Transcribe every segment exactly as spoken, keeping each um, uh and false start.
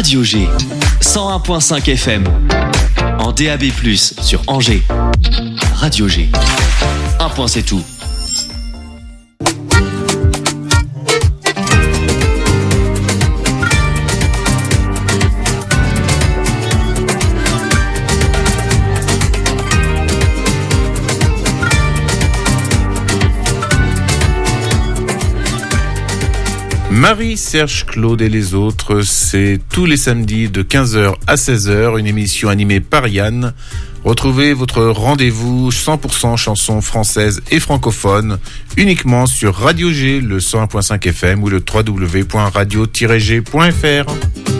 Radio G, cent un virgule cinq F M, en D A B plus, sur Angers. Radio G, un point c'est tout. Marie, Serge, Claude et les autres, c'est tous les samedis de quinze heures à seize heures, une émission animée par Yann. Retrouvez votre rendez-vous cent pour cent chansons françaises et francophones uniquement sur Radio G, le cent un virgule cinq F M ou le w w w point radio tiret g point f r.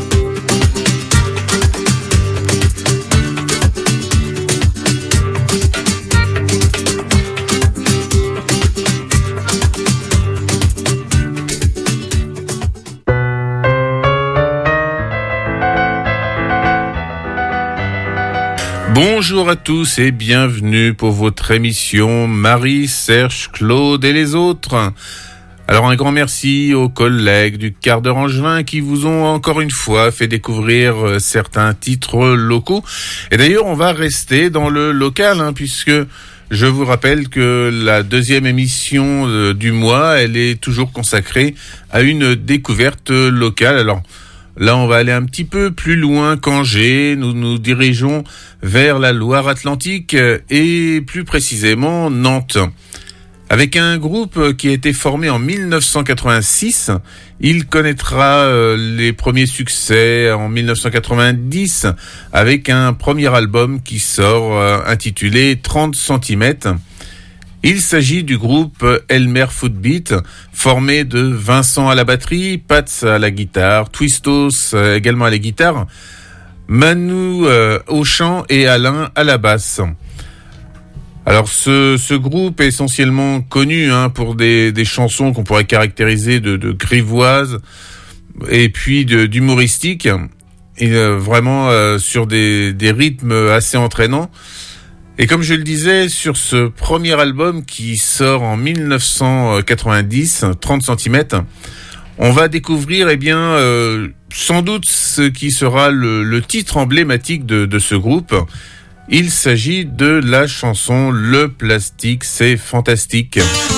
Bonjour à tous et bienvenue pour votre émission Marie, Serge, Claude et les autres. Alors un grand merci aux collègues du quart d'heure angevin qui vous ont encore une fois fait découvrir certains titres locaux. Et d'ailleurs on va rester dans le local hein, puisque je vous rappelle que la deuxième émission du mois, elle est toujours consacrée à une découverte locale. Alors là, on va aller un petit peu plus loin qu'Angers. Nous nous dirigeons vers la Loire-Atlantique et plus précisément Nantes. Avec un groupe qui a été formé en mille neuf cent quatre-vingt-six, il connaîtra les premiers succès en mille neuf cent quatre-vingt-dix avec un premier album qui sort intitulé trente centimètres. Il s'agit du groupe Elmer Footbeat, formé de Vincent à la batterie, Pats à la guitare, Twistos euh, également à la guitare, Manu euh, au chant et Alain à la basse. Alors ce, ce groupe est essentiellement connu hein, pour des, des chansons qu'on pourrait caractériser de, de grivoises et puis de, d'humoristiques, et euh, vraiment euh, sur des, des rythmes assez entraînants. Et comme je le disais, sur ce premier album qui sort en mille neuf cent quatre-vingt-dix, trente centimètres, on va découvrir eh bien, euh, sans doute ce qui sera le, le titre emblématique de, de ce groupe. Il s'agit de la chanson « Le plastique, c'est fantastique ».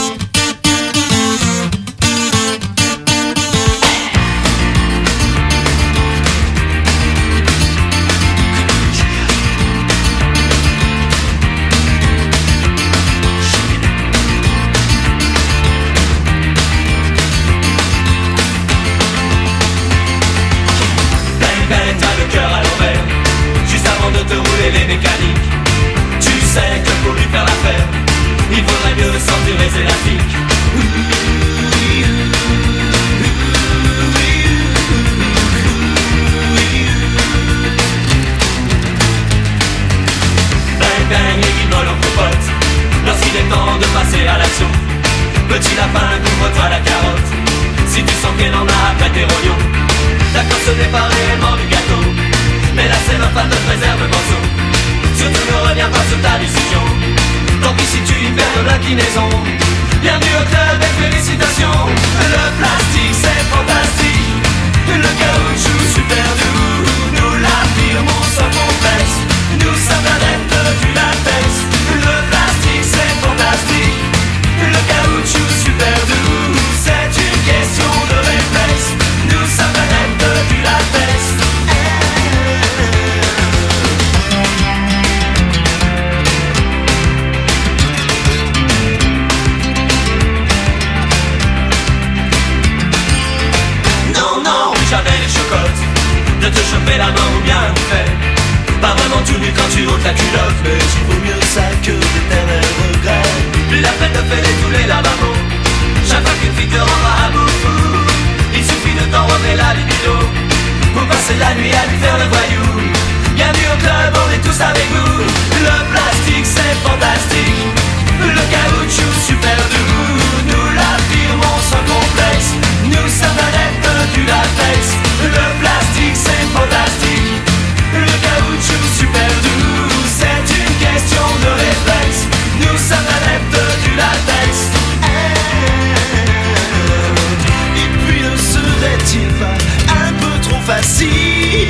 Petit lapin, couvre-toi la carotte. Si tu sens qu'elle en a après tes rognons. D'accord, ce n'est pas réellement du gâteau, mais la cellophane te préserve le morceau. Surtout ne reviens pas sur ta décision. Tant pis si tu y perds de l'inclinaison. Bienvenue au club et félicitations. Le plastique c'est fantastique. Le caoutchouc super doux. Nous l'affirmons sans complexe. Nous sommes adeptes du latex. Le plastique c'est fantastique. Le caoutchouc super doux, c'est une question de réflexe. Nous sommes adeptes du latex. Non, non, jamais les chocottes. De te choper la main ou bien un fait. Pas vraiment tout nu quand tu ôtes la culotte. Mais il vaut mieux ça que d'éternels regrets. Plus la peine de faire tous les lavabos. Chaque fois qu'une fille te rendra à bout, il suffit de t'enrober la libido pour passer la nuit à lui faire le voyou. Bienvenue au club, on est tous avec vous. Le plastique c'est fantastique. Le caoutchouc super doux. Nous l'affirmons sans complexe. Nous sommes adeptes du latex. Le plastique c'est fantastique. Le caoutchouc super doux. C'est une question de réflexe. Nous sommes adeptes du latex. Et puis ne serait-il pas un peu trop facile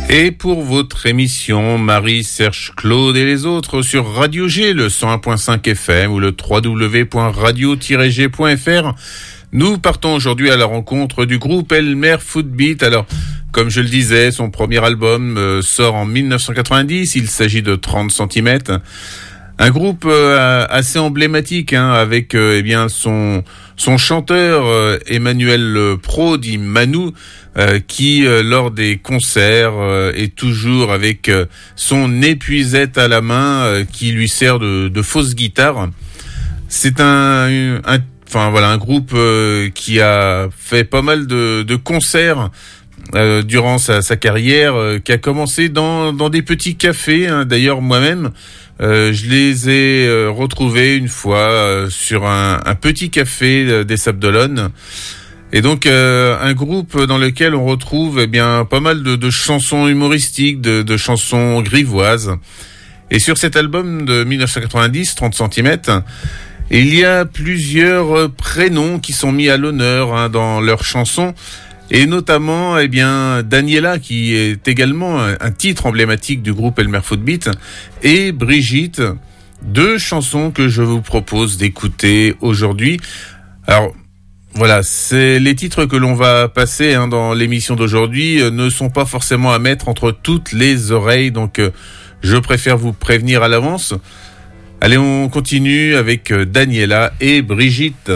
Et pour votre émission Marie, Serge, Claude et les autres sur Radio G, le cent un point cinq F M ou le w w w point radio tiret g point f r, nous partons aujourd'hui à la rencontre du groupe Elmer Footbeat. Alors, comme je le disais, son premier album euh, sort en mille neuf cent quatre-vingt-dix, il s'agit de trente centimètres. Un groupe euh, assez emblématique, hein, avec euh, eh bien son son chanteur euh, Emmanuel euh, Pro, dit Manu, euh, qui euh, lors des concerts euh, est toujours avec euh, son épuisette à la main, euh, qui lui sert de, de fausse guitare. C'est un, un enfin voilà un groupe euh, qui a fait pas mal de, de concerts euh, durant sa, sa carrière, euh, qui a commencé dans dans des petits cafés. Hein. D'ailleurs, moi-même, Euh, je les ai euh, retrouvés une fois euh, sur un, un petit café euh, des Sables d'Olonne. Et donc euh, un groupe dans lequel on retrouve eh bien pas mal de, de chansons humoristiques, de, de chansons grivoises. Et sur cet album de mille neuf cent quatre-vingt-dix, trente centimètres, il y a plusieurs prénoms qui sont mis à l'honneur, hein, dans leurs chansons. Et notamment, eh bien, Daniela, qui est également un, un titre emblématique du groupe Elmer Footbeat, et Brigitte, deux chansons que je vous propose d'écouter aujourd'hui. Alors, voilà, c'est les titres que l'on va passer, hein, dans l'émission d'aujourd'hui, euh, ne sont pas forcément à mettre entre toutes les oreilles, donc euh, je préfère vous prévenir à l'avance. Allez, on continue avec euh, Daniela et Brigitte.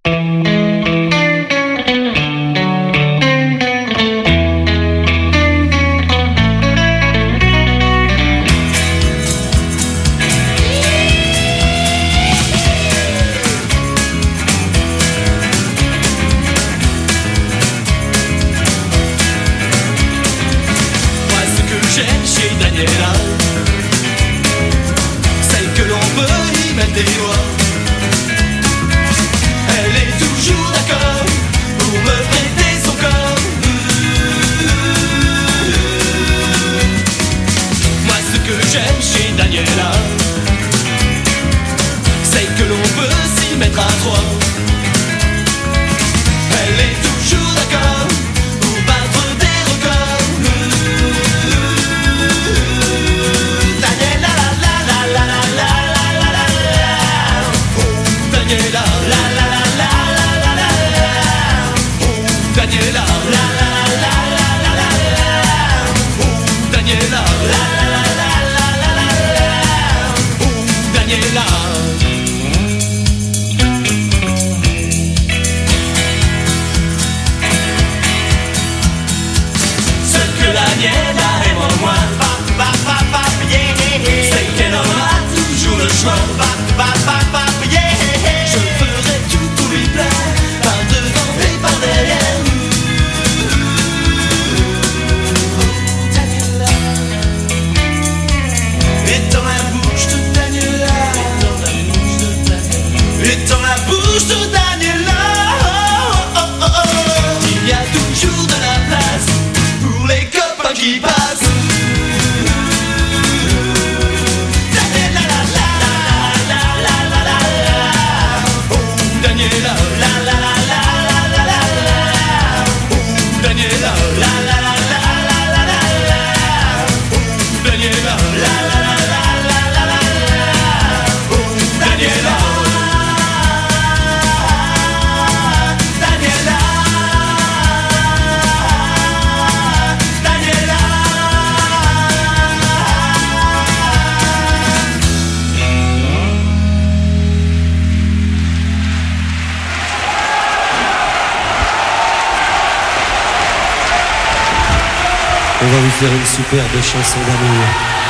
On va vous faire une superbe chanson d'amour.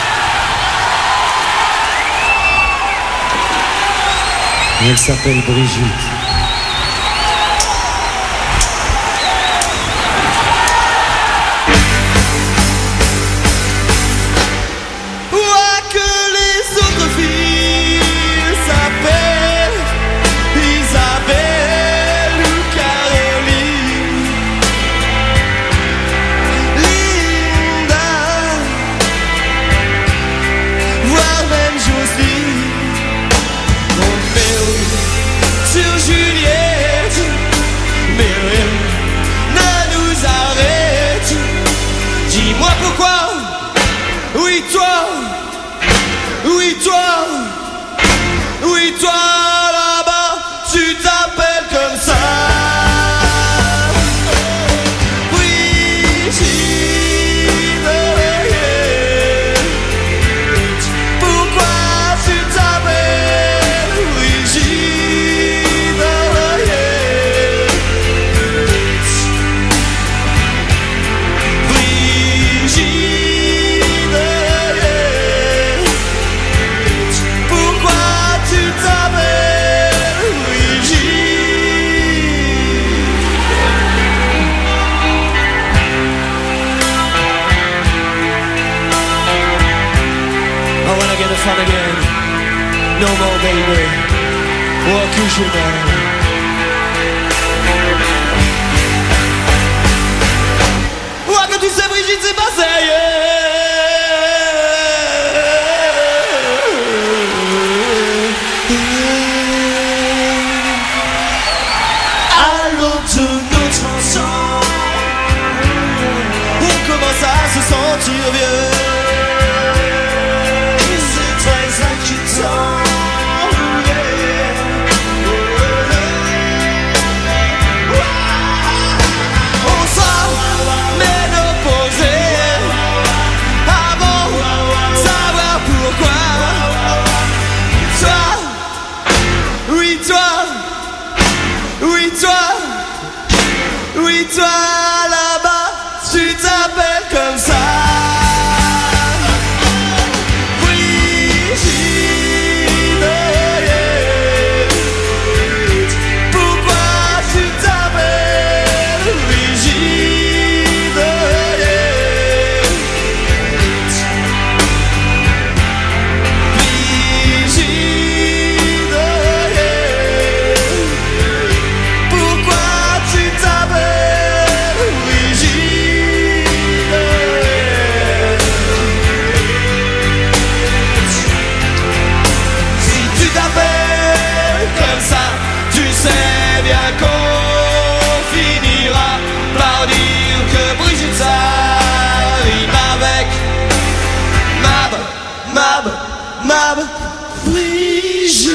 Et elle s'appelle Brigitte. Surgit fun again. No more baby, what could you know? Ouah, que tu sais Brigitte, c'est passé, yeah. À se sentir vieux, c'est très inquiétant. On sera ménopausé avant de savoir pourquoi. Toi, oui toi, oui toi, oui toi là-bas, tu t'appelles comme ça. Mab, Brigitte.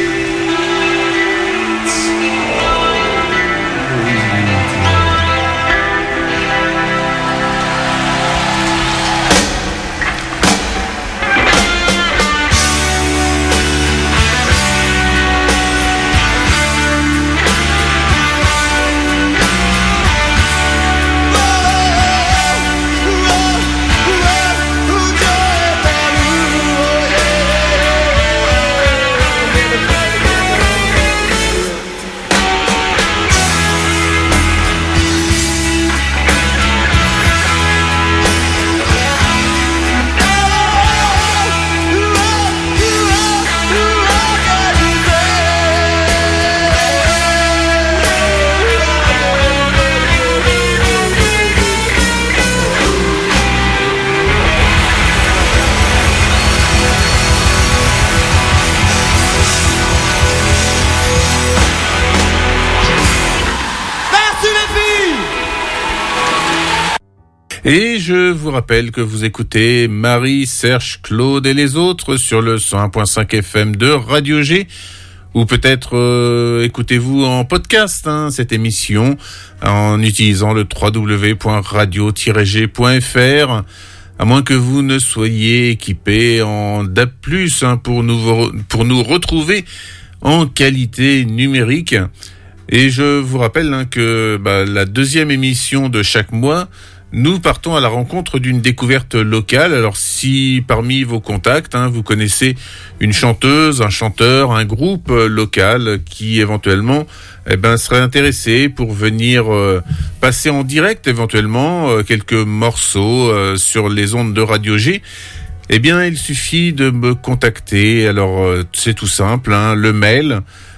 Et je vous rappelle que vous écoutez Marie, Serge, Claude et les autres sur le cent un virgule cinq F M de Radio G. Ou peut-être euh, écoutez-vous en podcast hein, cette émission en utilisant le w w w point radio tiret g point f r. À moins que vous ne soyez équipé en D A B plus, hein, pour nous pour nous retrouver en qualité numérique. Et je vous rappelle hein, que bah, la deuxième émission de chaque mois, nous partons à la rencontre d'une découverte locale. Alors si parmi vos contacts, hein, vous connaissez une chanteuse, un chanteur, un groupe local qui éventuellement eh ben, serait intéressé pour venir euh, passer en direct éventuellement euh, quelques morceaux euh, sur les ondes de Radio G, eh bien il suffit de me contacter. Alors euh, c'est tout simple, hein, le mail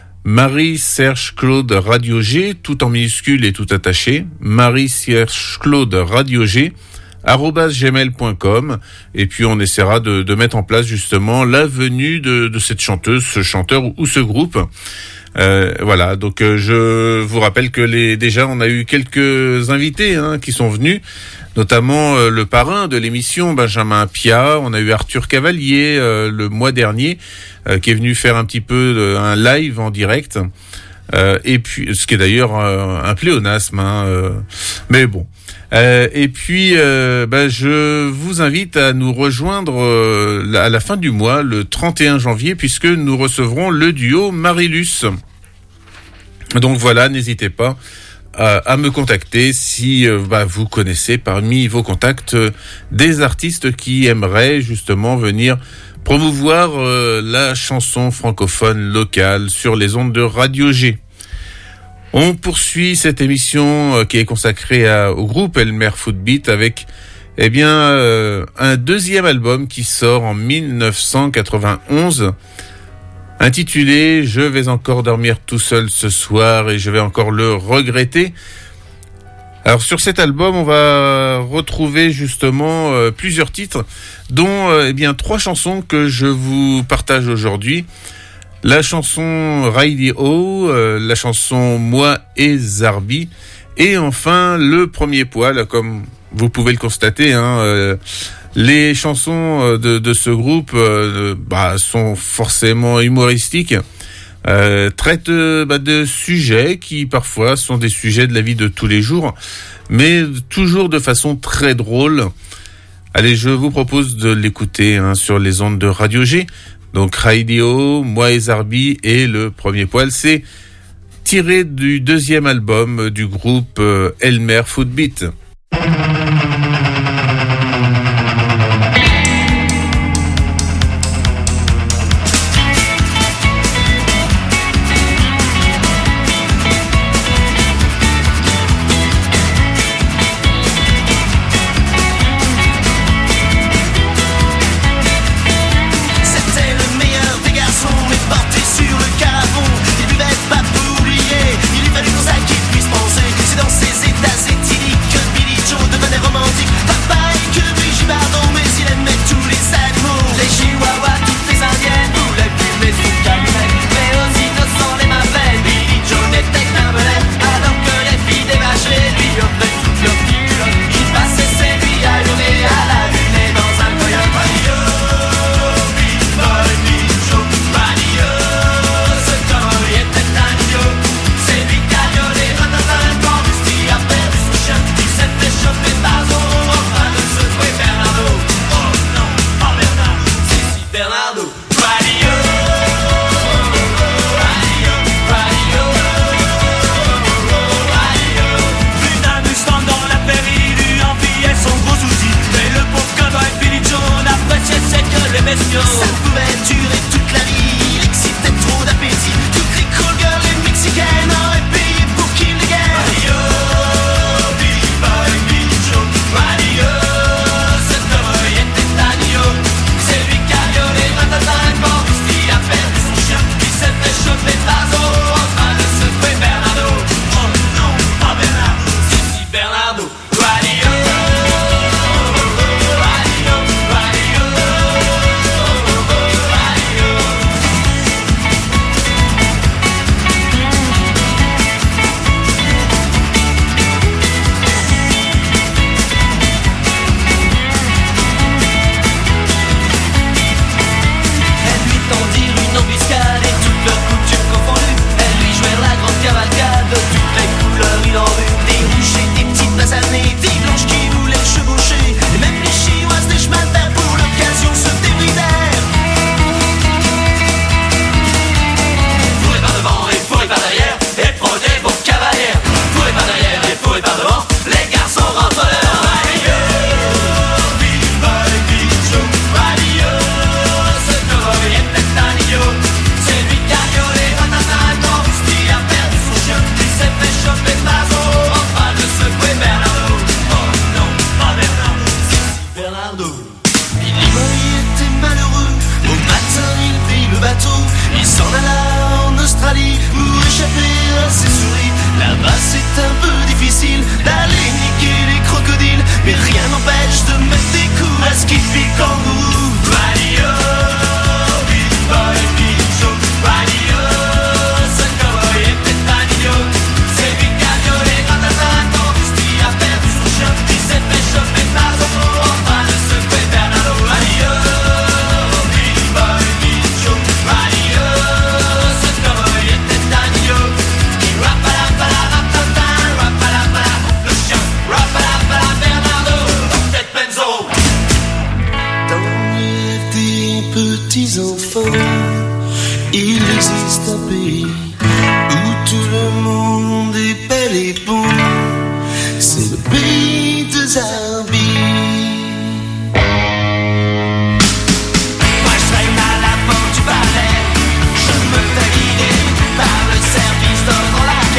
Marie Serge Claude Radio G, tout en minuscule et tout attaché, Marie Serge Claude Radio G, arobase gmail point com, et puis on essaiera de, de mettre en place justement la venue de, de cette chanteuse, ce chanteur ou, ou ce groupe. Euh, voilà, donc euh, je vous rappelle que les déjà on a eu quelques invités hein, qui sont venus, notamment euh, le parrain de l'émission Benjamin Pia. On a eu Arthur Cavalier euh, le mois dernier euh, qui est venu faire un petit peu de, un live en direct, euh, et puis ce qui est d'ailleurs euh, un pléonasme, hein, euh, mais bon. Euh, et puis, euh, bah, je vous invite à nous rejoindre euh, à la fin du mois, le trente et un janvier, puisque nous recevrons le duo Marilus. Donc voilà, n'hésitez pas à, à me contacter si euh, bah, vous connaissez parmi vos contacts euh, des artistes qui aimeraient justement venir promouvoir euh, la chanson francophone locale sur les ondes de Radio G. On poursuit cette émission euh, qui est consacrée à, au groupe Elmer Footbeat avec eh bien, euh, un deuxième album qui sort en dix-neuf cent quatre-vingt-onze, intitulé « Je vais encore dormir tout seul ce soir et je vais encore le regretter ». Alors sur cet album, on va retrouver justement euh, plusieurs titres, dont euh, eh bien trois chansons que je vous partage aujourd'hui. La chanson Radio, euh, la chanson Moi et Zarbi, et enfin le premier poil, comme vous pouvez le constater. Hein, euh, les chansons de, de ce groupe euh, bah, sont forcément humoristiques. Euh, traite bah, de sujets qui parfois sont des sujets de la vie de tous les jours, mais toujours de façon très drôle. Allez, je vous propose de l'écouter hein, sur les ondes de Radio G. Donc Radio, Moi et Zarbi et le premier poil, c'est tiré du deuxième album du groupe euh, Elmer Footbeat.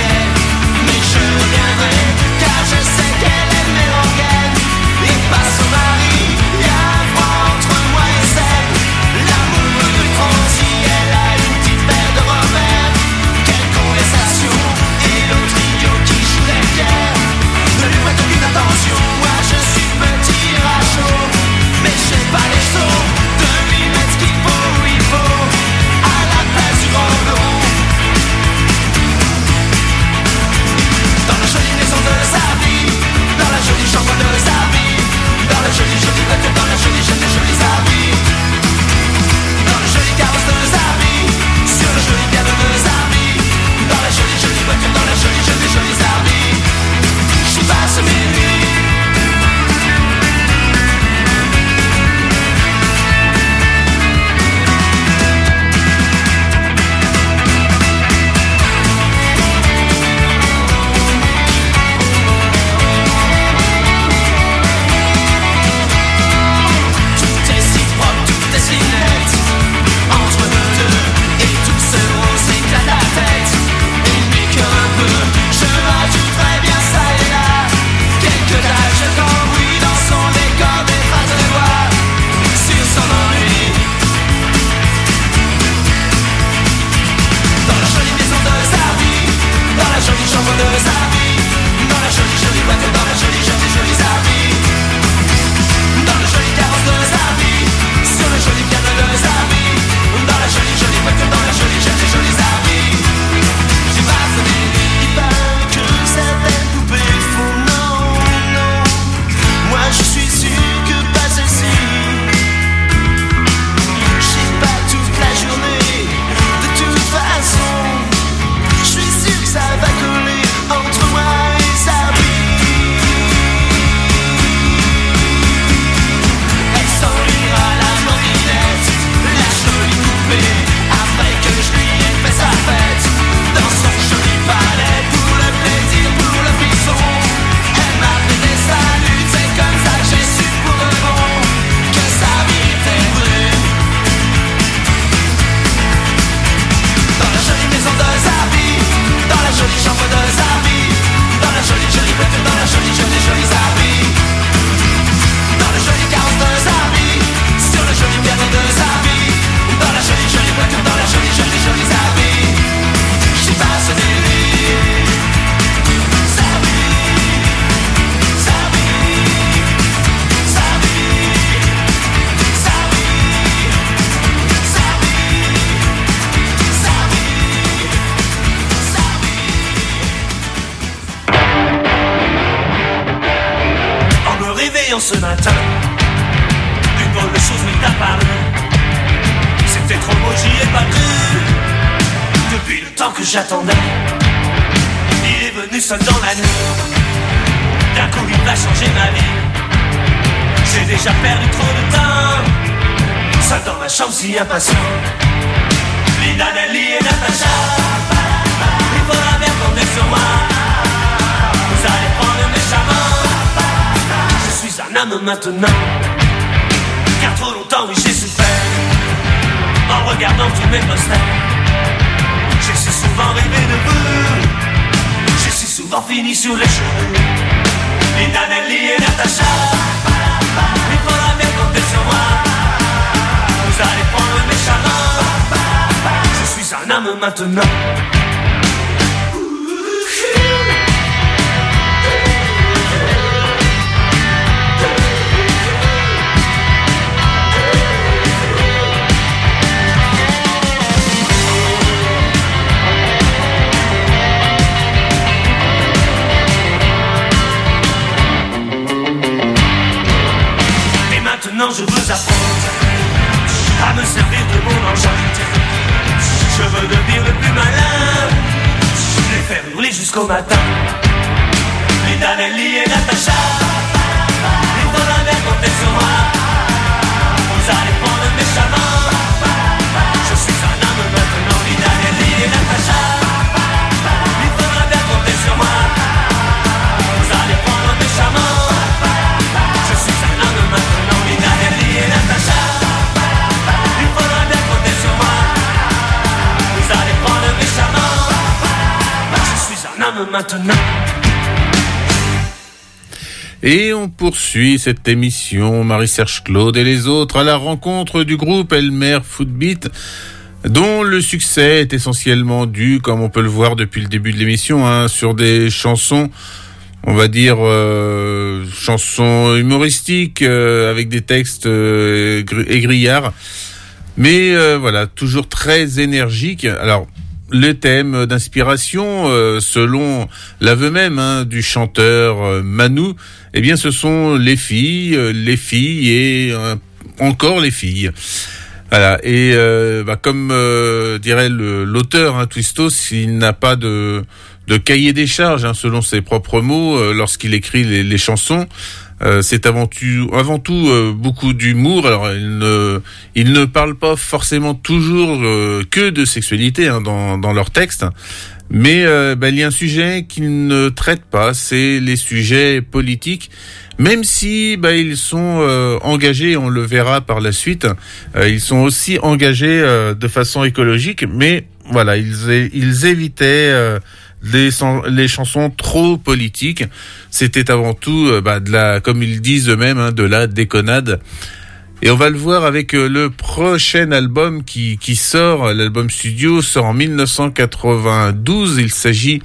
Passe réveillant ce matin, une drôle de chose m'est apparue. C'était trop beau, j'y ai pas cru. Depuis le temps que j'attendais, il est venu seul dans la nuit. D'un coup il va changer ma vie. J'ai déjà perdu trop de temps, seul dans ma chambre si impatient. Linda, Nelly et Natacha, il faudra bien compter sur moi. Vous allez prendre méchamment. Je suis un homme maintenant, car trop longtemps oui j'ai souffert. En regardant tous mes posters, j'ai si souvent rêvé de vous. J'ai si souvent fini sur les cheveux. Linda, Nelly et Natacha, il faudra bien compter sur moi. Vous allez prendre méchamment. Je suis un homme maintenant. Maintenant je veux apprendre à me servir de mon engin. Je veux devenir le plus malin, les faire hurler jusqu'au matin. Linda, Nelly et Natacha, il faudra bien compter sur moi. Vous allez prendre méchamment. Je suis un homme maintenant. Linda, Nelly et Natacha, il faudra bien compter sur moi. Vous allez prendre méchamment. Je suis un homme maintenant. Linda, Nelly et Natacha, il faudra bien compter sur moi. Vous allez prendre méchamment. Je suis un homme maintenant. Et on poursuit cette émission Marie-Serge Claude et les autres à la rencontre du groupe Elmer Footbeat, dont le succès est essentiellement dû, comme on peut le voir depuis le début de l'émission, hein, sur des chansons, on va dire euh, chansons humoristiques euh, avec des textes euh, égrillards, mais euh, voilà, toujours très énergiques. Alors, le thème d'inspiration, euh, selon l'aveu même hein, du chanteur euh, Manu, eh bien, ce sont les filles, euh, les filles et euh, encore les filles. Voilà. Et euh, bah, comme euh, dirait le, l'auteur, hein, Twistos, il n'a pas de, de cahier des charges, hein, selon ses propres mots, euh, lorsqu'il écrit les, les chansons. Euh, c'est avant tout, avant tout euh, beaucoup d'humour. Alors, il ne, il ne parle pas forcément toujours euh, que de sexualité hein, dans, dans leurs textes, mais euh, bah, il y a un sujet qu'il ne traite pas, c'est les sujets politiques. Même si bah, ils sont euh, engagés, on le verra par la suite, euh, ils sont aussi engagés euh, de façon écologique, mais voilà, ils, é- ils évitaient euh, les, les chansons trop politiques. C'était avant tout, euh, bah, de la, comme ils disent eux-mêmes, hein, de la déconnade. Et on va le voir avec euh, le prochain album qui, qui sort, l'album studio sort en dix-neuf cent quatre-vingt-douze. Il s'agit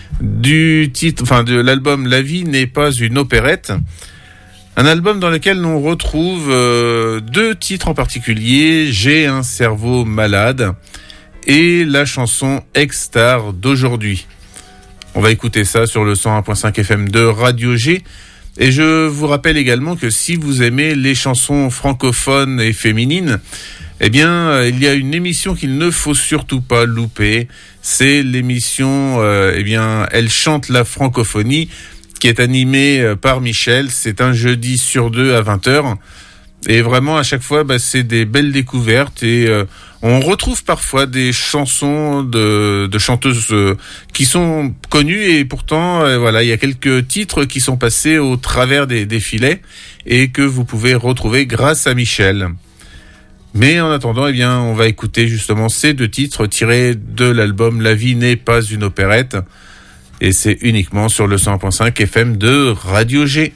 du titre, enfin de l'album La vie n'est pas une opérette. Un album dans lequel on retrouve euh, deux titres en particulier, J'ai un cerveau malade et la chanson Ex-Star d'aujourd'hui. On va écouter ça sur le cent un virgule cinq F M de Radio G. Et je vous rappelle également que si vous aimez les chansons francophones et féminines, eh bien, il y a une émission qu'il ne faut surtout pas louper. C'est l'émission, euh, eh bien, Elle chante la francophonie, qui est animée par Michel. C'est un jeudi sur deux à vingt heures. Et vraiment, à chaque fois, bah, c'est des belles découvertes. Et euh, on retrouve parfois des chansons de, de chanteuses euh, qui sont connues. Et pourtant, euh, voilà, il y a quelques titres qui sont passés au travers des, des filets et que vous pouvez retrouver grâce à Michel. Mais en attendant, eh bien, on va écouter justement ces deux titres tirés de l'album La vie n'est pas une opérette. Et c'est uniquement sur le cent un virgule cinq F M de Radio G.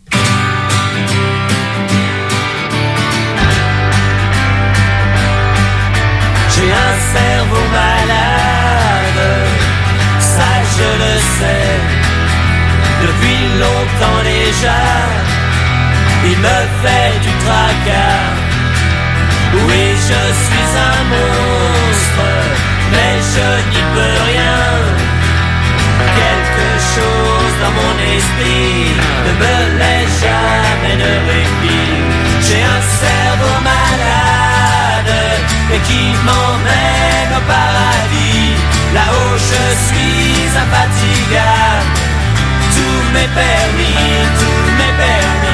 J'ai un cerveau malade, ça je le sais, depuis longtemps déjà, il me fait du tracas. Oui, je suis un monstre, mais je n'y peux rien. Quelque chose dans mon esprit ne me laisse jamais et qui m'emmène au paradis. Là-haut je suis infatigable, tout m'est permis, tout m'est permis.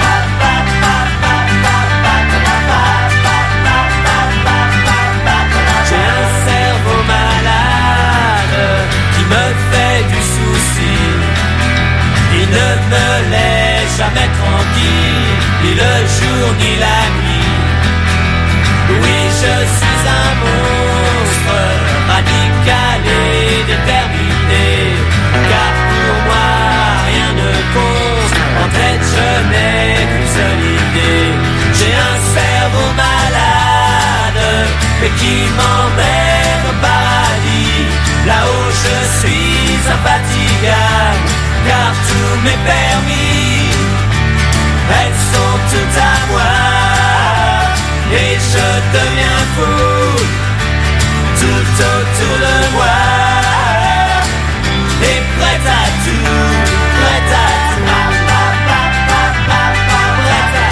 J'ai un cerveau malade qui me fait du souci. Il ne me laisse jamais tranquille, ni le jour ni la nuit. Oui, je suis un monstre, radical et déterminé, car pour moi rien ne compte, en tête je n'ai qu'une seule idée. J'ai un cerveau malade, mais qui m'emmène au paradis. Là-haut je suis infatigable, car tout m'est permis. Elles sont toutes à moi, et je deviens fou, tout autour de moi, et prête à tout, prête à tout, prête à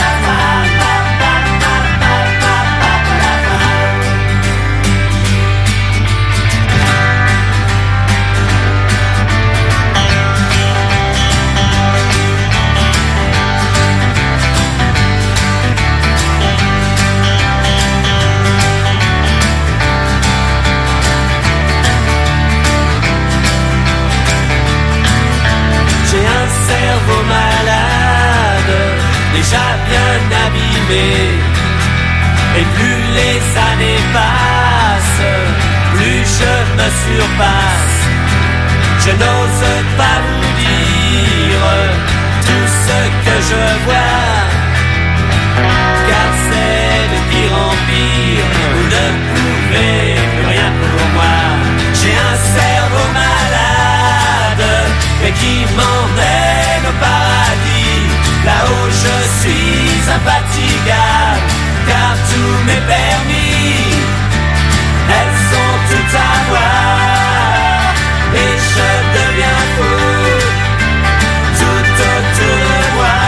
cerveau malade, déjà bien abîmé. Et plus les années passent, plus je me surpasse. Je n'ose pas vous dire tout ce que je vois, car c'est de pire en pire, vous ne pouvez plus rien pour moi. J'ai un cerveau malade, mais qui m'emmène au paradis. Là-haut je suis infatigable, car tout m'est permis. Elles sont toutes à moi, et je deviens fou, tout autour de moi,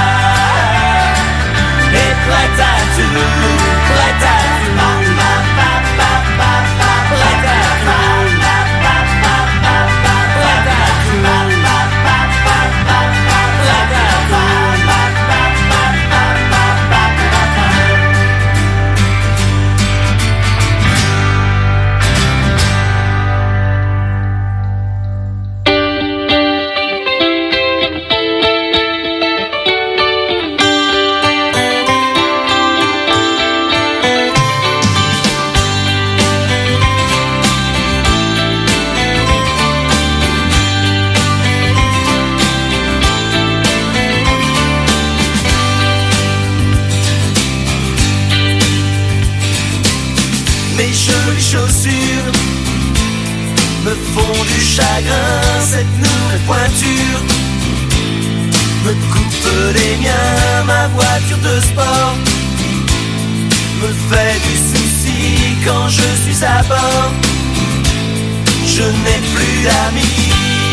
et prête à tout, prête à tout, prête à tout. Mes jolies chaussures me font du chagrin, cette nouvelle pointure me coupe les miens, ma voiture de sport me fait du souci quand je suis à bord. Je n'ai plus d'amis,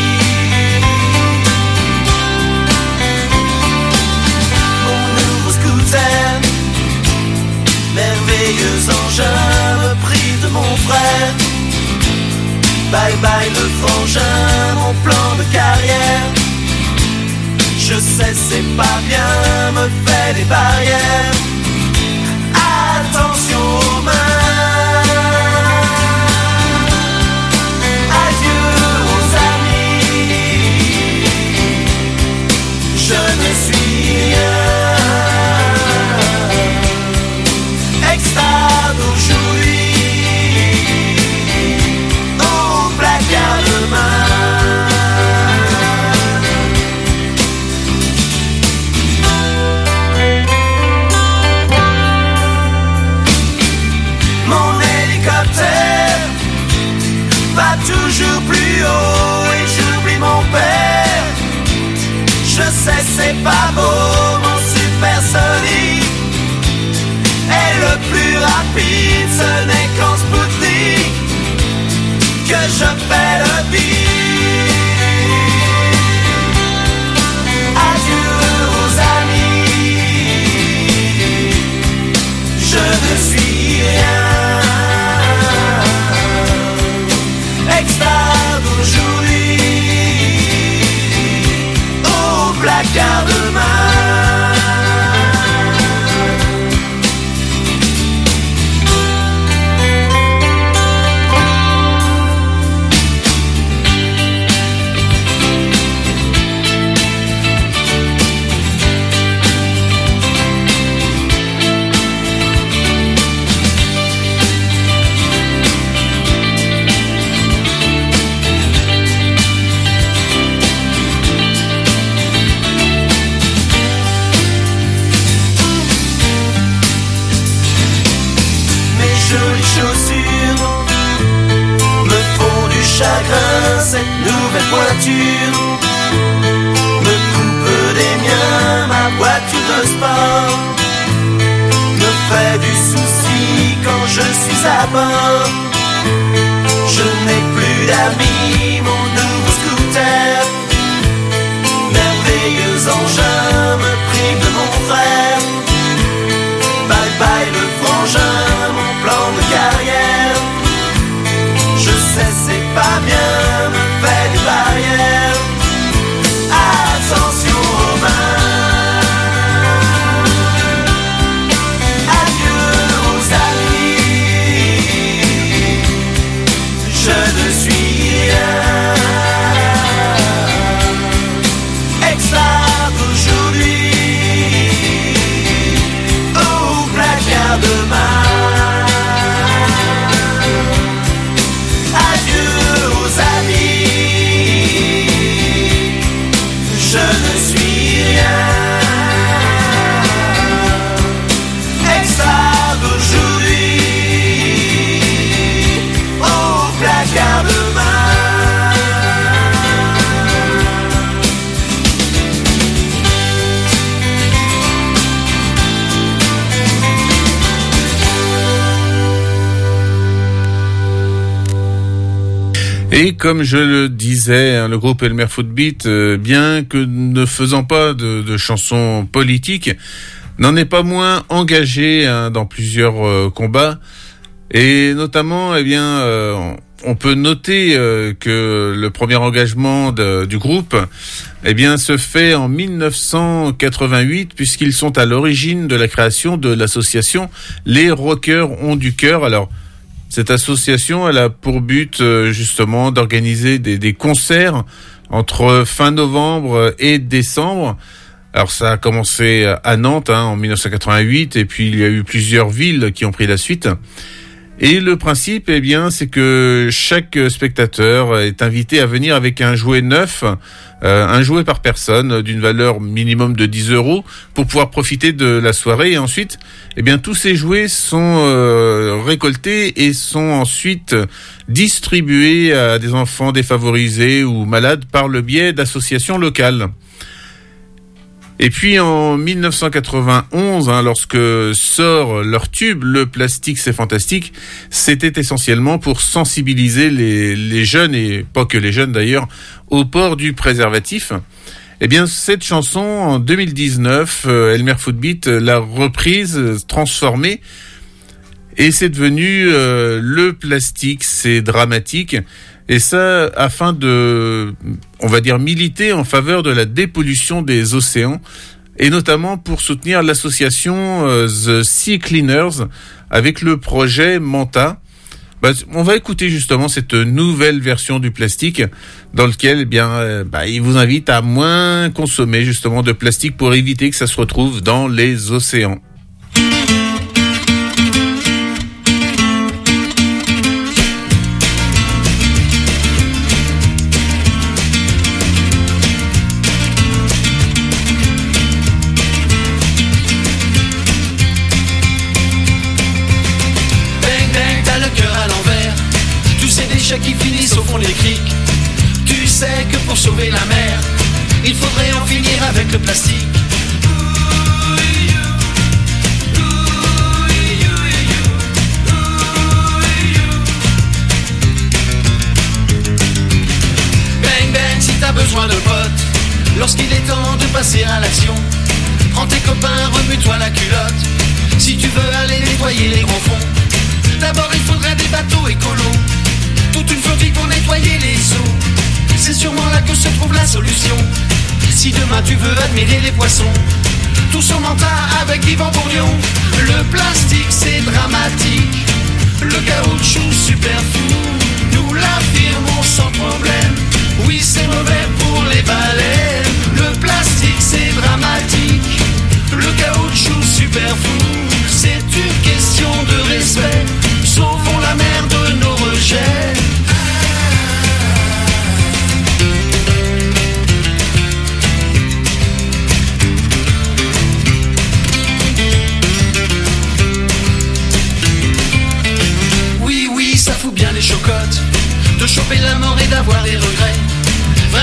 mon nouveau scooter, merveilleux engin repris de mon frère. Bye bye le frangin, mon plan de carrière. Je sais c'est pas bien, me fait des barrières. Attention aux mains, adieu aux amis. Je ne suis rien, extra d'aujourd'hui, au placard demain. Mon hélicoptère va toujours plus haut et j'oublie mon père. Je sais c'est pas beau, mon supersonique est le plus rapide, ce n'est qu'en Spoutnik que je fais le vide. Adieu aux amis, je ne suis rien. voiture me coupe des miens, ma voiture de sport me fait du souci quand je suis à bord. Je n'ai plus d'amis, mon nouveau scooter, merveilleux engin me prive de mon frère. Bye bye le frangin, mon plan de carrière. Je sais c'est pas bien, me fait des barrières. Attention aux mains, adieu aux amis. Je ne suis rien. Extra d'aujourd'hui, au placard demain. Adieu aux amis, je ne suis rien. Extra d'aujourd'hui, au placard demain. Et comme je le disais, hein, le groupe Elmer Footbeat, euh, bien que ne faisant pas de, de chansons politiques, n'en est pas moins engagé hein, dans plusieurs euh, combats. Et notamment, eh bien, euh, on peut noter euh, que le premier engagement de, du groupe, eh bien, se fait en mille neuf cent quatre-vingt-huit, puisqu'ils sont à l'origine de la création de l'association Les Rockers ont du cœur. Alors, cette association, elle a pour but euh, justement d'organiser des, des concerts entre fin novembre et décembre. Alors ça a commencé à Nantes hein, en mille neuf cent quatre-vingt-huit et puis il y a eu plusieurs villes qui ont pris la suite. Et le principe, eh bien, c'est que chaque spectateur est invité à venir avec un jouet neuf, euh, un jouet par personne d'une valeur minimum de dix euros pour pouvoir profiter de la soirée. Et ensuite, eh bien, tous ces jouets sont euh, récoltés et sont ensuite distribués à des enfants défavorisés ou malades par le biais d'associations locales. Et puis en mille neuf cent quatre-vingt-onze, hein, lorsque sort leur tube, le plastique c'est fantastique, c'était essentiellement pour sensibiliser les, les jeunes, et pas que les jeunes d'ailleurs, au port du préservatif. Eh bien cette chanson, en deux mille dix-neuf, euh, Elmer Footbeat l'a reprise, transformée, et c'est devenu euh, le plastique c'est dramatique. Et ça, afin de, on va dire, militer en faveur de la dépollution des océans, et notamment pour soutenir l'association euh, The Sea Cleaners avec le projet Manta. Bah, on va écouter justement cette nouvelle version du plastique, dans lequel, eh bien, euh, bah, il vous invite à moins consommer justement de plastique pour éviter que ça se retrouve dans les océans. Qui finissent au fond des criques. Tu sais que pour sauver la mer, il faudrait en finir avec le plastique. Bang bang si t'as besoin de potes, lorsqu'il est temps de passer à l'action. Prends tes copains, remue-toi la culotte, si tu veux aller nettoyer les grands fonds. D'abord il faudrait des bateaux écolos, toute une flottille pour nettoyer les eaux. C'est sûrement là que se trouve la solution. Si demain tu veux admirer les poissons, tous au Manta avec Yvan Bourgnon. Le plastique c'est dramatique, le caoutchouc super fou, nous l'affirmons sans problème. Oui c'est mauvais pour les baleines. Le plastique c'est dramatique, le caoutchouc super fou. C'est une question de respect, sauvons la mer de nos rejets. Oui, oui, ça fout bien les chocottes de choper la mort et d'avoir des regrets.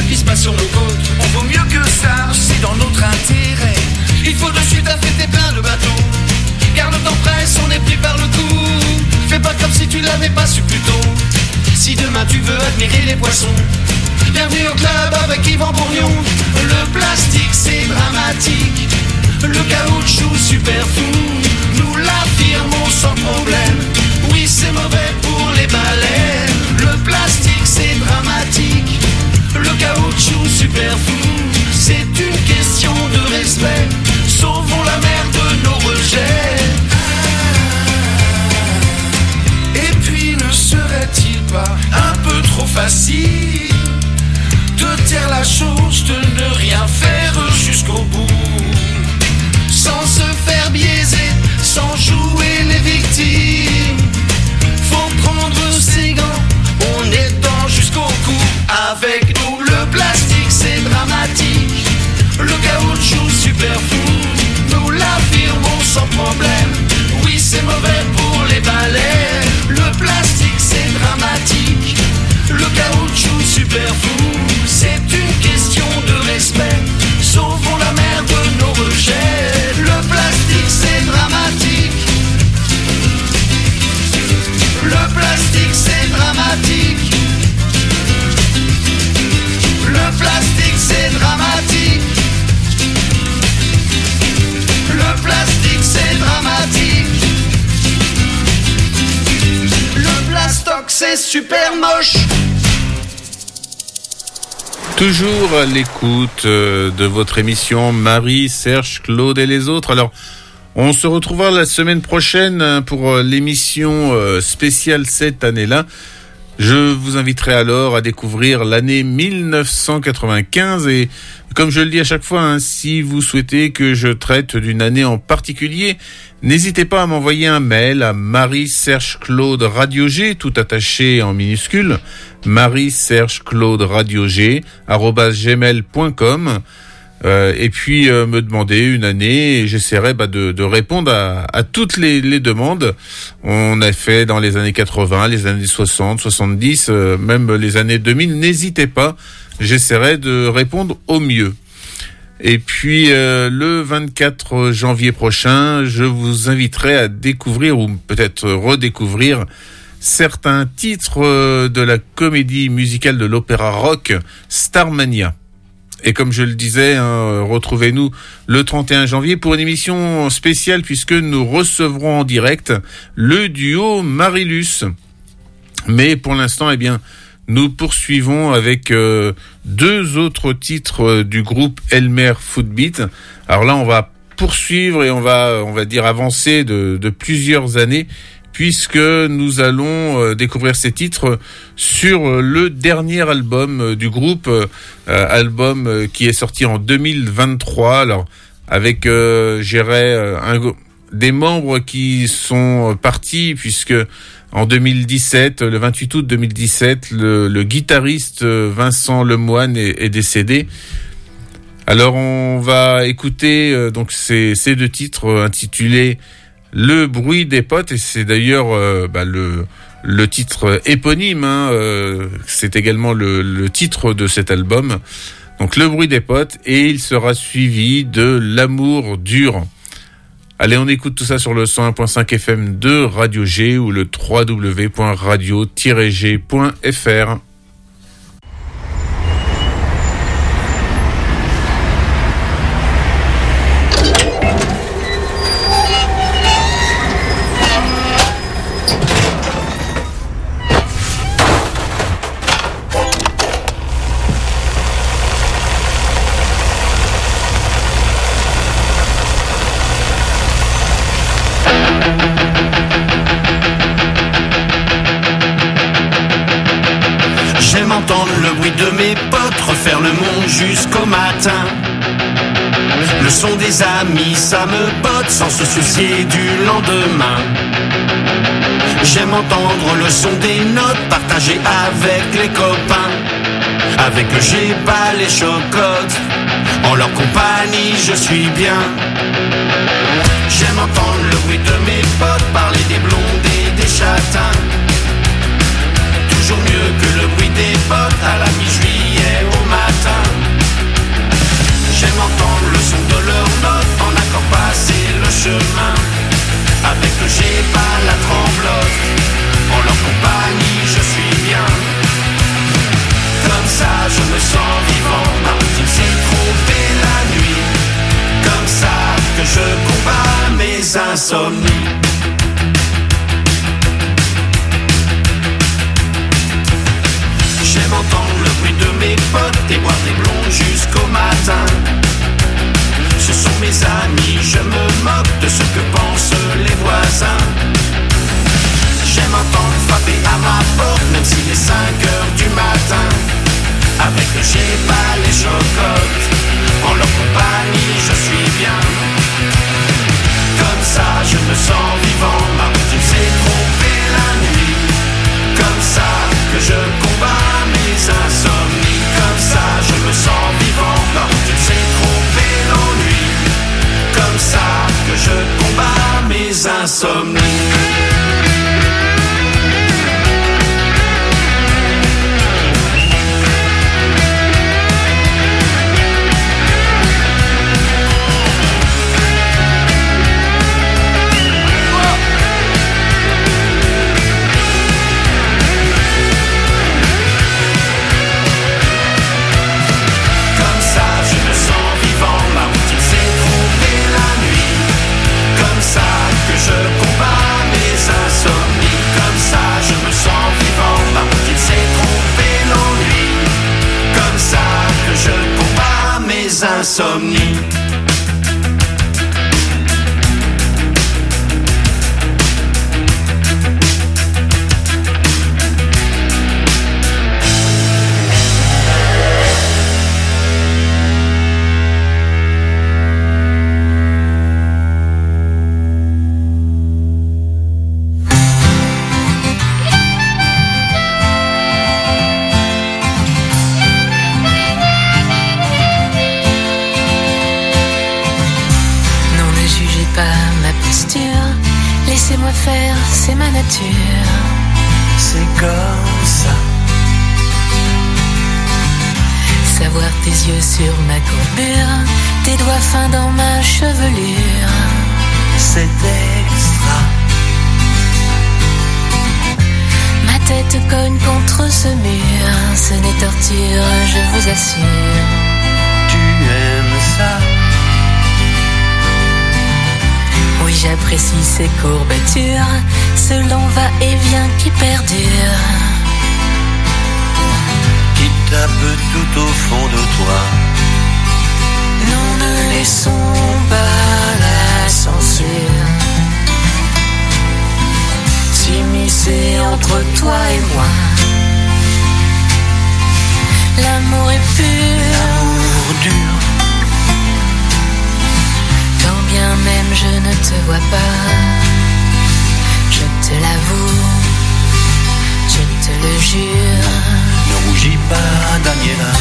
ce qui se passe sur nos côtes. On vaut mieux que ça, c'est dans notre intérêt. Il faut de suite affréter plein de bateaux. Garde ton presse, on est pris par le coup. Fais pas comme si tu l'avais pas su plus tôt. Si demain tu veux admirer les poissons, bienvenue au club avec Yvan Bourgnon. Le plastique c'est dramatique, le caoutchouc super fou. Nous l'affirmons sans problème, oui c'est mauvais pour les baleines. Le plastique c'est dramatique, le caoutchouc super fou. C'est une question de respect, sauvons la mer de nos rejets. Et puis ne serait-il pas un peu trop facile de taire la chose, de ne rien faire jusqu'au bout, sans se faire biaiser, sans jouer les victimes. Faut prendre ses gants, on est dedans jusqu'au cou. Avec nous le plastique c'est dramatique, le caoutchouc super fou. Nous l'affirmons sans problème, oui c'est mauvais pour les baleines. Le plastique c'est dramatique, le caoutchouc super fou. C'est une question de respect, sauvons la mer de nos rejets. Le plastique c'est dramatique, le plastique c'est dramatique, le plastique c'est dramatique, le plastique c'est dramatique, le plastoc c'est super moche. Toujours à l'écoute de votre émission Marie, Serge, Claude et les autres. Alors, on se retrouvera la semaine prochaine pour l'émission spéciale cette année-là. Je vous inviterai alors à découvrir l'année mille neuf cent quatre-vingt-quinze et comme je le dis à chaque fois, hein, si vous souhaitez que je traite d'une année en particulier, n'hésitez pas à m'envoyer un mail à Marie Serge Claude Radio G, tout attaché en minuscule, Marie Serge Claude Radio G arobase gmail point com. Euh, et puis euh, me demander une année et j'essaierai bah, de, de répondre à, à toutes les, les demandes. On a fait dans les années quatre-vingts, les années soixante, soixante-dix, euh, même les années deux mille. N'hésitez pas, j'essaierai de répondre au mieux. Et puis euh, le vingt-quatre janvier prochain, je vous inviterai à découvrir ou peut-être redécouvrir certains titres de la comédie musicale de l'opéra rock Starmania. Et comme je le disais, hein, retrouvez-nous le trente et un janvier pour une émission spéciale puisque nous recevrons en direct le duo Marilus. Mais pour l'instant, eh bien, nous poursuivons avec euh, deux autres titres euh, du groupe Elmer Footbeat. Alors là, on va poursuivre et on va, on va dire avancer de, de plusieurs années, puisque nous allons euh, découvrir ces titres sur le dernier album euh, du groupe, euh, album euh, qui est sorti en deux mille vingt-trois. Alors avec, euh, j'irais, euh, un, des membres qui sont partis, puisque en deux mille dix-sept, le vingt-huit août deux mille dix-sept, le, le guitariste Vincent Lemoine est, est décédé. Alors on va écouter euh, donc ces, ces deux titres euh, intitulés Le bruit des potes, et c'est d'ailleurs euh, bah, le le titre éponyme, hein, euh, c'est également le, le titre de cet album. Donc Le bruit des potes, et il sera suivi de L'amour dur. Allez, on écoute tout ça sur le cent un point cinq F M de Radio G ou le w w w point radio tiret g point f r. Refaire le monde jusqu'au matin. Le son des amis, ça me botte sans se soucier du lendemain. J'aime entendre le son des notes partagées avec les copains. Avec le j'ai pas les chocottes, en leur compagnie je suis bien. J'aime entendre le bruit de mes potes parler des blondes et des châtains. Toujours mieux que le bruit des potes à la mi-juillet au matin. J'aime entendre le son de leurs notes en accord passer le chemin. Avec le G pas la tremblote, en leur compagnie je suis bien. Comme ça je me sens vivant, ma routine s'est trompée la nuit. Comme ça que je combats mes insomnies. J'aime entendre le bruit de mes potes et boire des blonds jusqu'au matin. Ce sont mes amis, je me moque de ce que pensent les voisins. J'aime entendre frapper à ma porte, même s'il est cinq heures du matin. Avec le G pas les chocottes, en leur compagnie je suis bien. Comme ça je me sens vivant, ma routine s'est trompée la nuit. Comme ça que je combats mes insomnies. Comme ça je me sens vivant, ma routine s'est trompée l'ennui. Comme ça que je combats mes insomnies. Insomnie. Laissez-moi faire, c'est ma nature. C'est comme ça. Savoir tes yeux sur ma courbure, tes doigts fins dans ma chevelure. C'est extra. Ma tête cogne contre ce mur, ce n'est torture, je vous assure. Tu aimes ça? Oui, j'apprécie ces courbatures, ce long va-et-vient qui perdure, qui tape tout au fond de toi. Nous ne laissons pas la censure s'immiscer entre toi et moi. L'amour est pur, l'amour dur. Quand bien même je ne te vois pas, je te l'avoue, je te le jure. Ne rougis pas, Daniela.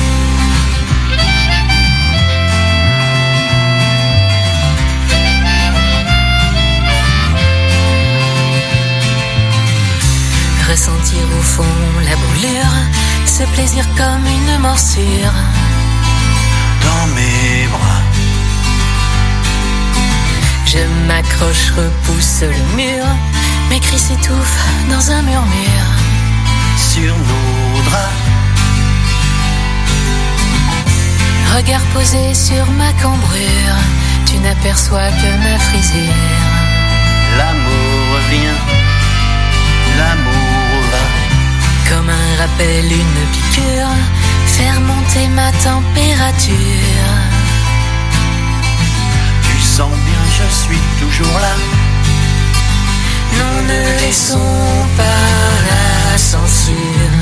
Ressentir au fond la brûlure, ce plaisir comme une morsure dans mes bras. Je m'accroche, repousse le mur, mes cris s'étouffent dans un murmure sur nos draps. Regard posé sur ma cambrure, tu n'aperçois que ma frisure. L'amour vient, l'amour va. Comme un rappel, une piqûre, faire monter ma température. Tu sens bien, je suis toujours là. Nous ne laissons pas la censure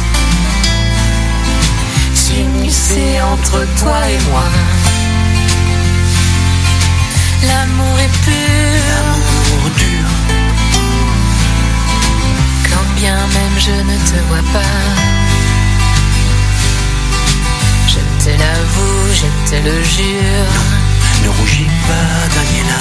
s'immiscer entre toi et moi. L'amour est pur, l'amour dur. Quand bien même je ne te vois pas, je te l'avoue, je te le jure. Non, ne rougis pas, Daniela.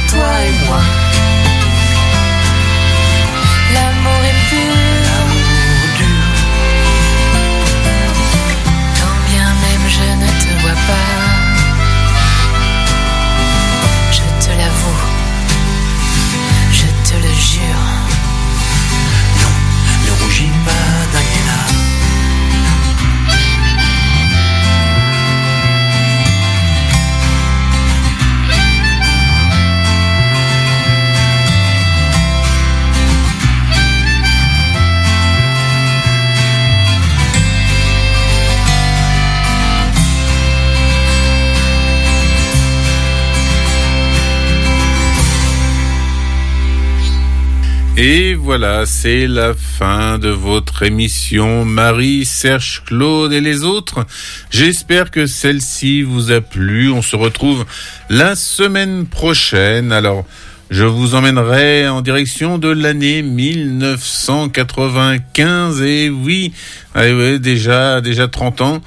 toi et moi. L'amour est pur, L'amour dur, quand bien même je ne te vois pas. Je te l'avoue, je te le jure. non, ne rougis pas, Daniela. Et voilà, c'est la fin de votre émission Marie, Serge, Claude et les autres. J'espère que celle-ci vous a plu. On se retrouve la semaine prochaine. Alors, je vous emmènerai en direction de l'année mille neuf cent quatre-vingt-quinze. Et oui, ah ouais, déjà, déjà trente ans.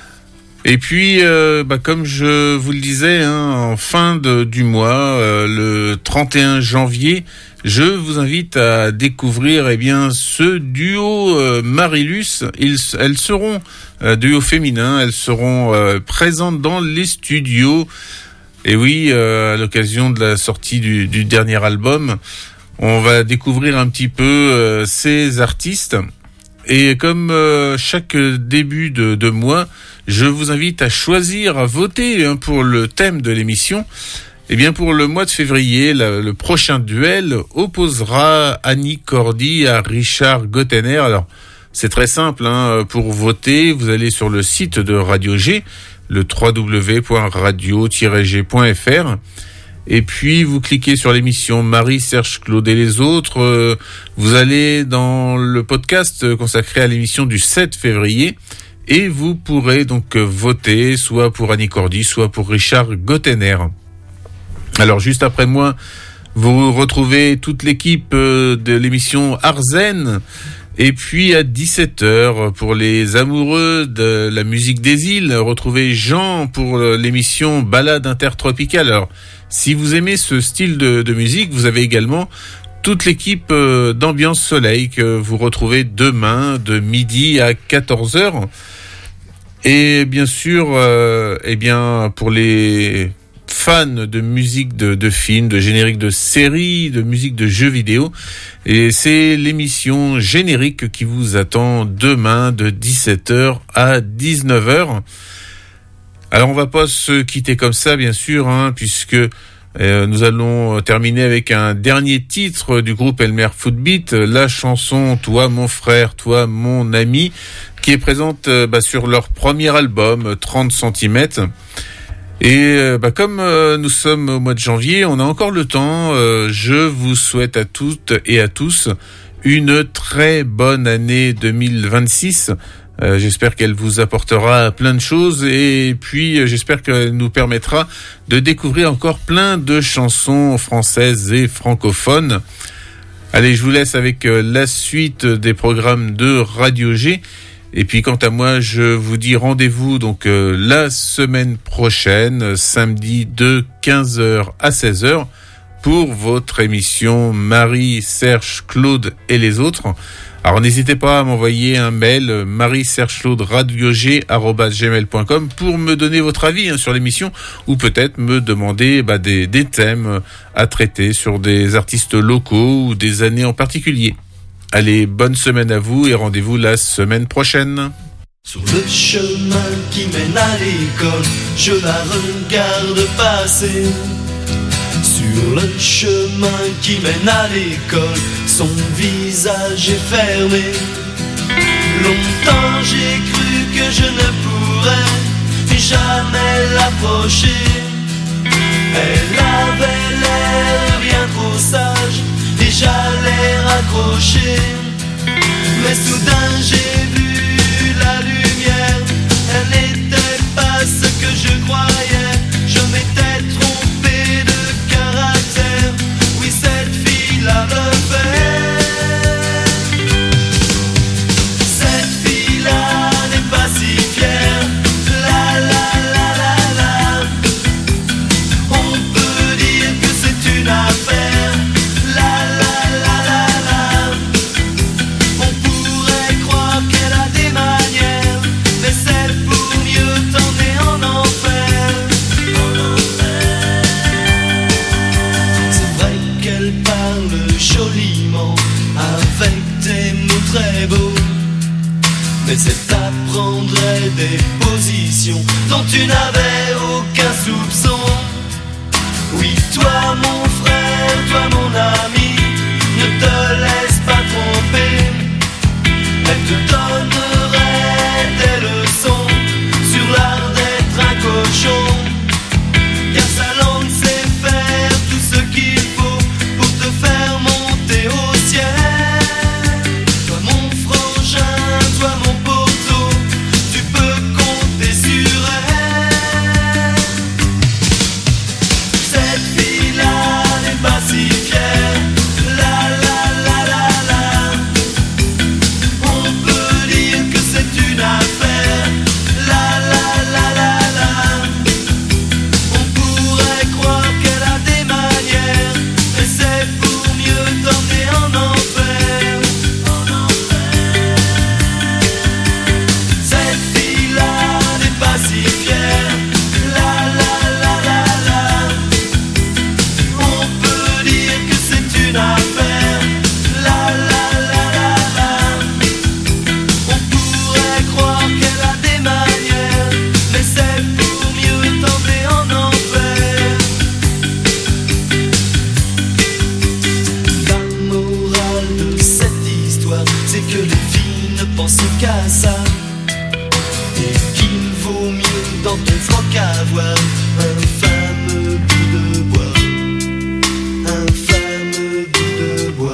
Et puis, euh, bah, comme je vous le disais, hein, en fin de, du mois, euh, le trente et un janvier, je vous invite à découvrir eh bien ce duo euh, Marilus. Ils, elles seront euh, duo féminin, elles seront euh, présentes dans les studios. Et oui, euh, à l'occasion de la sortie du, du dernier album, on va découvrir un petit peu euh, ces artistes. Et comme euh, chaque début de, de mois, je vous invite à choisir, à voter hein, pour le thème de l'émission. Eh bien, pour le mois de février, la, le prochain duel opposera Annie Cordy à Richard Gottener. Alors, c'est très simple, hein, pour voter, vous allez sur le site de Radio G, le w w w point radio tiret g point f r, et puis vous cliquez sur l'émission Marie, Serge, Claude et les autres. Euh, vous allez dans le podcast consacré à l'émission du sept février, et vous pourrez donc voter soit pour Annie Cordy, soit pour Richard Gottener. Alors, juste après moi, vous retrouvez toute l'équipe de l'émission Arzen. Et puis, à dix-sept heures, pour les amoureux de la musique des îles, retrouvez Jean pour l'émission Balade intertropicale. Alors, si vous aimez ce style de, de musique, vous avez également toute l'équipe d'Ambiance Soleil que vous retrouvez demain de midi à quatorze heures. Et bien sûr, euh, eh bien, pour les fans de musique de, de films, de génériques de séries, de musique de jeux vidéo. Et c'est l'émission Générique qui vous attend demain de dix-sept heures à dix-neuf heures. Alors on va pas se quitter comme ça, bien sûr, hein, puisque euh, nous allons terminer avec un dernier titre du groupe Elmer Footbeat, la chanson « Toi mon frère, toi mon ami », qui est présente euh, bah, sur leur premier album, trente centimètres. Et euh, bah, comme euh, nous sommes au mois de janvier, on a encore le temps. Euh, je vous souhaite à toutes et à tous une très bonne année deux mille vingt-six. Euh, j'espère qu'elle vous apportera plein de choses et puis euh, j'espère qu'elle nous permettra de découvrir encore plein de chansons françaises et francophones. Allez, je vous laisse avec euh, la suite des programmes de Radio G. Et puis quant à moi, je vous dis rendez-vous donc euh, la semaine prochaine, samedi de quinze heures à seize heures, pour votre émission Marie, Serge, Claude et les autres. Alors n'hésitez pas à m'envoyer un mail marie serge claude radio g arobase gmail point com pour me donner votre avis hein, sur l'émission, ou peut-être me demander bah, des, des thèmes à traiter sur des artistes locaux ou des années en particulier. Allez, bonne semaine à vous et rendez-vous la semaine prochaine. Sur le chemin qui mène à l'école, je la regarde passer. Sur le chemin qui mène à l'école, son visage est fermé. Longtemps j'ai cru que je ne pourrais jamais l'approcher. Elle avait l'air bien trop sage, et j'allais raccrocher. Mais soudain j'ai vu la lumière, elle n'était pas ce que je croyais. Je m'étais trompé de caractère, oui cette fille-là le fait. Cette fille-là n'est pas si fière, la la la la la. On peut dire que c'est une parle joliment avec des mots très beaux, mais c'est apprendre des positions dont tu n'avais aucun soupçon. Oui, toi mon frère, toi mon ami, ne te laisse pas tromper. Elle te donnerait des leçons sur l'art d'être un cochon, car sa langue sait faire tout ce qu'il faut pour te faire monter au ciel. Toi mon frangin, toi mon poteau, tu peux compter sur elle. Cette fille-là n'est pas si fière, la la la la la. On peut dire que c'est une affaire, la la la la la. On pourrait croire qu'elle a des manières, mais c'est pour mieux t'emmener en enfer, en enfer. Cette fille-là n'est pas si fière, la la la la la. On peut dire que c'est une affaire, la la la la la. On pourrait croire qu'elle a des manières, mais c'est pour mieux t'emmener en enfer. La morale de cette histoire, c'est que les filles ne pensent qu'à ça, et qu'il vaut mieux dans ton froc avoir un fameux bout de bois, un fameux bout de bois.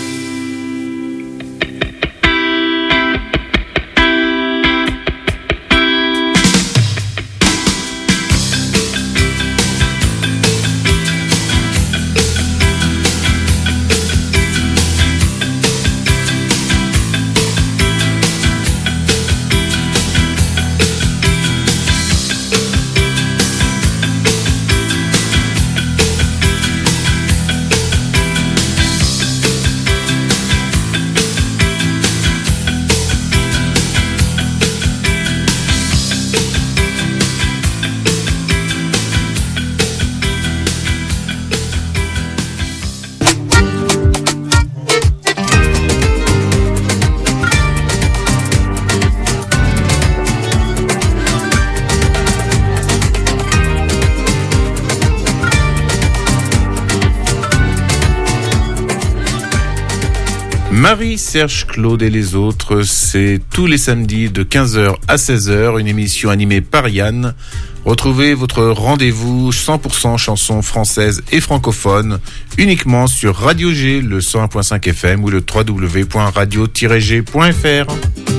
Marie, Serge, Claude et les autres, c'est tous les samedis de quinze heures à seize heures, une émission animée par Yann. Retrouvez votre rendez-vous cent pour cent chansons françaises et francophones uniquement sur Radio G, le cent un point cinq F M ou le w w w point radio tiret g point f r.